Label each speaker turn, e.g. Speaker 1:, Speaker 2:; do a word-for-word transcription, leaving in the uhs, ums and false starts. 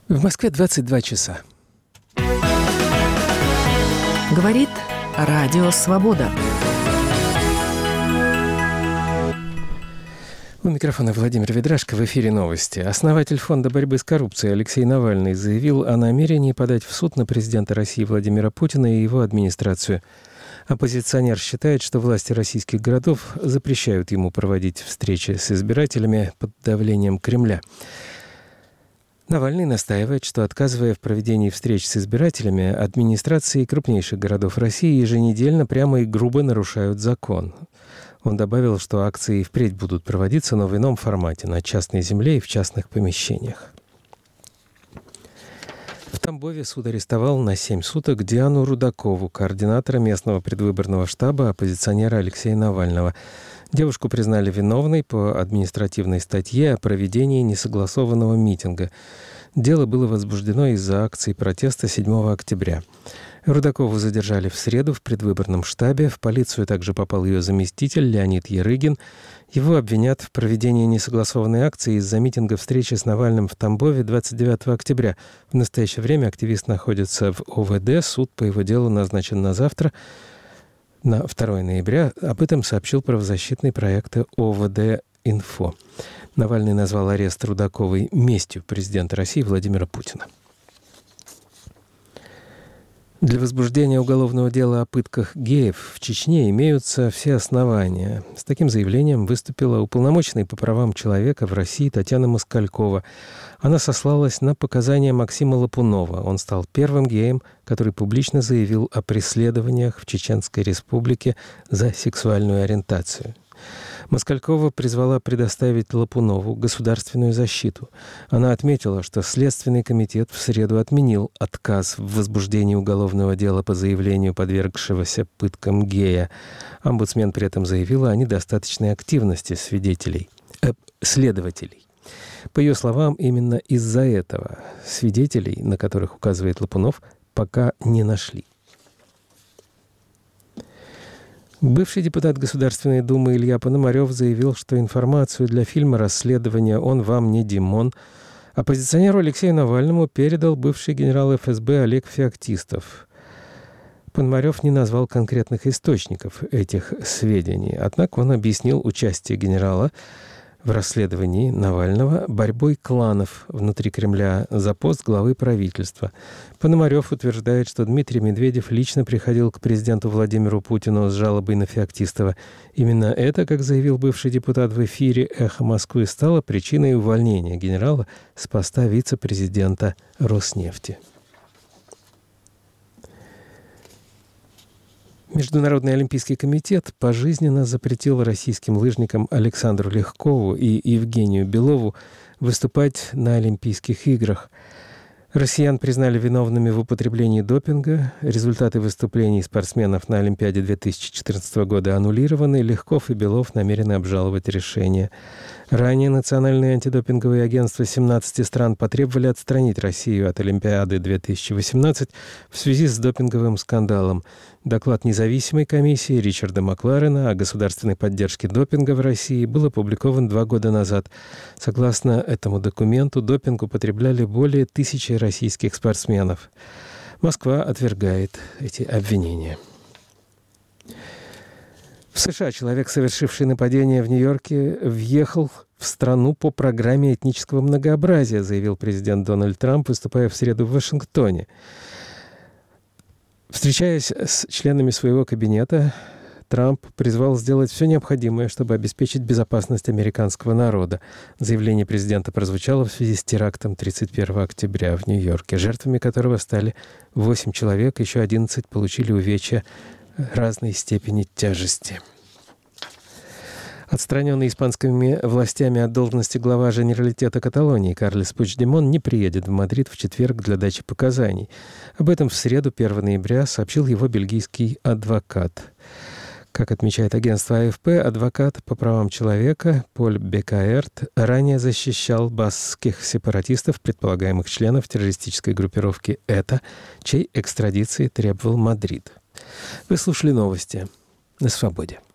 Speaker 1: В Москве двадцать два часа.
Speaker 2: Говорит Радио Свобода.
Speaker 1: У микрофона Владимир Ведрашко, в эфире новости. Основатель Фонда борьбы с коррупцией Алексей Навальный заявил о намерении подать в суд на президента России Владимира Путина и его администрацию. Оппозиционер считает, что власти российских городов запрещают ему проводить встречи с избирателями под давлением Кремля. Навальный настаивает, что, отказывая в проведении встреч с избирателями, администрации крупнейших городов России еженедельно прямо и грубо нарушают закон. Он добавил, что акции впредь будут проводиться, но в ином формате, на частной земле и в частных помещениях. В Тамбове суд арестовал на семь суток Диану Рудакову, координатора местного предвыборного штаба оппозиционера Алексея Навального. Девушку признали виновной по административной статье о проведении несогласованного митинга. Дело было возбуждено из-за акций протеста седьмого октября. Рудакову задержали в среду в предвыборном штабе. В полицию также попал ее заместитель Леонид Ярыгин. Его обвинят в проведении несогласованной акции из-за митинга встречи с Навальным в Тамбове двадцать девятого октября. В настоящее время активист находится в о вэ дэ. Суд по его делу назначен на завтра, на второе ноября. Об этом сообщил правозащитный проект о вэ дэ-Инфо. Навальный назвал арест Рудаковой местью президента России Владимира Путина. Для возбуждения уголовного дела о пытках геев в Чечне имеются все основания. С таким заявлением выступила уполномоченный по правам человека в России Татьяна Москалькова. Она сослалась на показания Максима Лапунова. Он стал первым геем, который публично заявил о преследованиях в Чеченской Республике за сексуальную ориентацию. Москалькова призвала предоставить Лапунову государственную защиту. Она отметила, что Следственный комитет в среду отменил отказ в возбуждении уголовного дела по заявлению подвергшегося пыткам гея. Омбудсмен при этом заявила о недостаточной активности свидетелей, э, следователей. По ее словам, именно из-за этого свидетелей, на которых указывает Лапунов, пока не нашли. Бывший депутат Государственной Думы Илья Пономарев заявил, что информацию для фильма «Расследование. Он вам не Димон» оппозиционеру Алексею Навальному передал бывший генерал эф эс бэ Олег Феоктистов. Пономарев не назвал конкретных источников этих сведений, однако он объяснил участие генерала в расследовании Навального борьбой кланов внутри Кремля за пост главы правительства. Пономарев утверждает, что Дмитрий Медведев лично приходил к президенту Владимиру Путину с жалобой на Феоктистова. Именно это, как заявил бывший депутат в эфире «Эхо Москвы», стало причиной увольнения генерала с поста вице-президента Роснефти. Международный олимпийский комитет пожизненно запретил российским лыжникам Александру Легкову и Евгению Белову выступать на Олимпийских играх. Россиян признали виновными в употреблении допинга. Результаты выступлений спортсменов на Олимпиаде две тысячи четырнадцатого года аннулированы. Легков и Белов намерены обжаловать решение. Ранее национальные антидопинговые агентства семнадцати стран потребовали отстранить Россию от Олимпиады две тысячи восемнадцать в связи с допинговым скандалом. Доклад независимой комиссии Ричарда Макларена о государственной поддержке допинга в России был опубликован два года назад. Согласно этому документу, допинг употребляли более тысячи российских спортсменов. Москва отвергает эти обвинения. В США человек, совершивший нападение в Нью-Йорке, въехал в страну по программе этнического многообразия, заявил президент Дональд Трамп, выступая в среду в Вашингтоне. Встречаясь с членами своего кабинета, Трамп призвал сделать все необходимое, чтобы обеспечить безопасность американского народа. Заявление президента прозвучало в связи с терактом тридцать первого октября в Нью-Йорке, жертвами которого стали восемь человек, еще одиннадцать получили увечья разной степени тяжести. Отстраненный испанскими властями от должности глава Женералитета Каталонии Карлес Пучдемон не приедет в Мадрид в четверг для дачи показаний. Об этом в среду, первого ноября, сообщил его бельгийский адвокат. Как отмечает агентство а эф пэ, адвокат по правам человека Поль Бекаэрт ранее защищал баскских сепаратистов, предполагаемых членов террористической группировки «Эта», чьей экстрадиции требовал Мадрид. Вы слушали новости на Свободе.